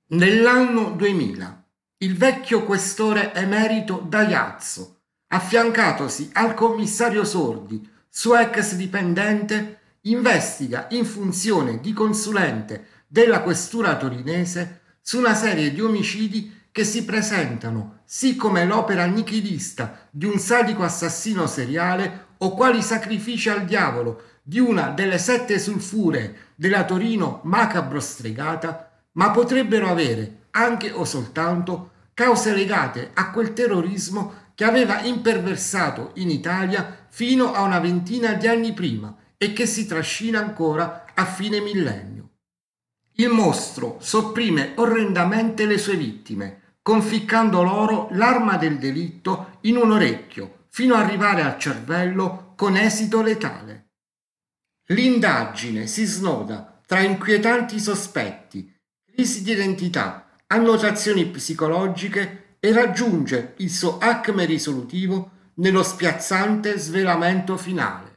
Nell'anno 2000, il vecchio questore emerito Daiazzo, affiancatosi al commissario Sordi, suo ex dipendente, investiga in funzione di consulente della questura torinese su una serie di omicidi che si presentano sì come l'opera nichilista di un sadico assassino seriale o quali sacrifici al diavolo di una delle sette sulfuree della Torino macabro stregata, ma potrebbero avere anche o soltanto cause legate a quel terrorismo che aveva imperversato in Italia fino a una ventina di anni prima e che si trascina ancora a fine millennio. Il mostro sopprime orrendamente le sue vittime, conficcando loro l'arma del delitto in un orecchio, fino ad arrivare al cervello con esito letale. L'indagine si snoda tra inquietanti sospetti, crisi di identità, annotazioni psicologiche e raggiunge il suo acme risolutivo nello spiazzante svelamento finale.